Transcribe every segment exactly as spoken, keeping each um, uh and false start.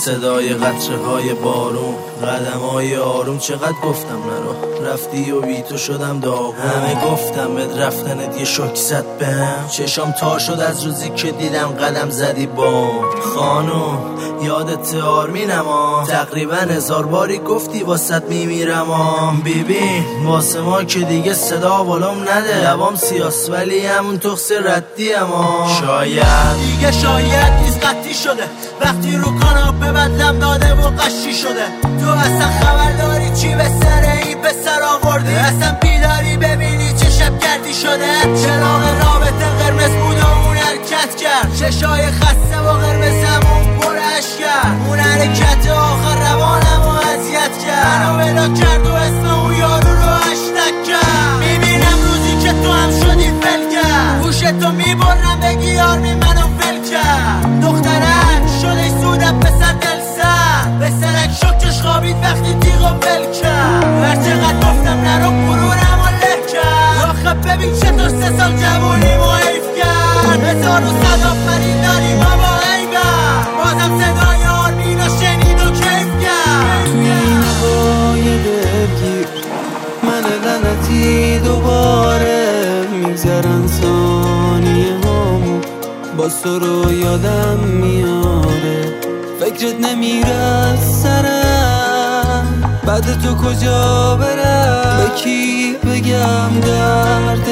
صدای قطره های بارون، قدم های آروم. چقدر گفتم نرو، رفتی و بی تو شدم داغون. همه گفتم بد رفتنت یه شوک زد بهم. چشام تا شد از روزی که دیدم قدم زدی بام. خانوم یادت آرمینم ها، تقریبا هزار باری گفتی واسط میمیرم ها. بیبی واسه ما که دیگه صدا ولوم نده، لبام سیاس ولی همون تخص ردی ها. شاید دیگه شاید نیست قطعی شده، وقتی رو کاناپه بدلم داده و قشی شده. تو اصلا خبر داری چی به سر این به سر آوردی؟ اصلا بیداری ببینی چه شب کردی شده؟ چراغ رابطه قرمز بود و اون حرکت کرد، چشای خسته و قرمزمون پرش کرد. اون حرکت آخر روانم و اذیت کرد، منو بلا کرد و اسم اون یارو رو هشتگ کرد. میبینم روزی که تو هم شدی فل کرد، گوشتو میبرم بگی یارمی منو فل کرد. دخترک شده سودت پسر دل سر، پسرک شکش خوابید وقتی تیغو ول کرد. هر چقدر گفتم نرو غرورم و له کرد، آخه ببین چطور سه سال جوونی ما حیف کرد. هزار و صد آفرین داریم ما با ایگر، بازم صدای آرمین رو شنید و کیف کرد. توی این هوای دلگیر من لعنتی دوباره میگذرن ثانیه هامو، باز تو رو یادم میاره. فکرت نمیره از سرم، بعد تو کجا برم؟ به کی بگم درد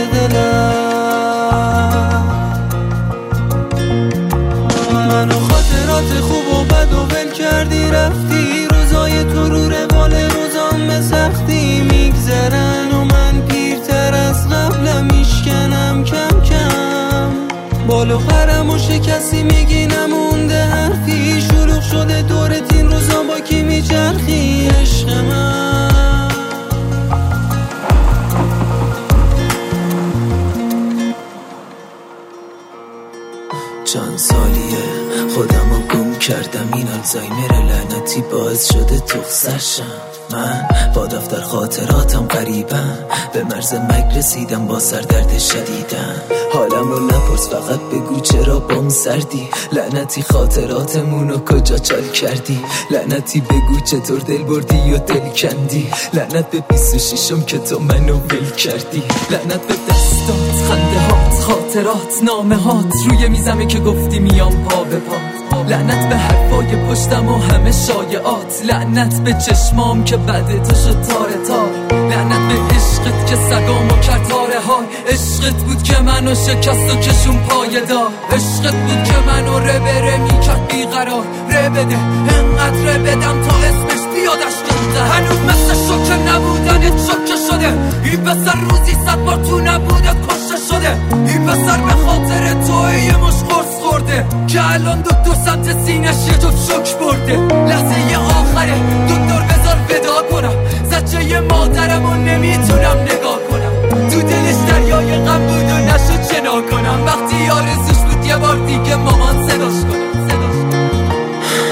دلم؟ منو خاطرات خوب و بد و ول کردی رفتی، روزای تو رو روال روزام به سختی میگذرن و من پیرتر از قبلم میشکنم کم کم. بالو خرم و شکستی میگی نمونده حرفی، شروع شده دورت این روزا با کی میچرخی عشق من. چند سالیه خودمو گم کردم، این آلزایمر لعنتی باعث شده تخصشم. من با دفتر خاطراتم قریبم، به مرز مرگ رسیدم با سردرد شدیدم. حالم رو نپرس فقط بگو چرا بام سردی، لعنتی خاطراتمونو کجا چال کردی؟ لعنتی بگو چطور دل بردی و دل کندی؟ لعنت به بیست و ششم که تو منو ول کردی. لعنت به دستات، خنده هات، خاطرات، نامه هات روی میزمه که گفتی میام پا به پا. لعنت به حرفای پشتم و همه شایعات، لعنت به چشمام که بعد تو شد تاره تار. لعنت به عشقت که سگامو کرد تاره های، عشقت بود که منو شکست و کشون پایه دار. عشقت بود که منو ره بره میکرد بیقرار. ره بده انقدر ره بدم تا اسمش بیادش کنده، هنوز مثل شوکه نبودنت شوکه شده. این بسر روزی صد بار تو نبودت کشته شده. این بسر به خاطر توی یه مش قرص خورده که الان دکتر سمت سینش یه جفت شک برده. لحظه یه آخره دکتر بذار ودا کنم، زچه یه مادرمو نمی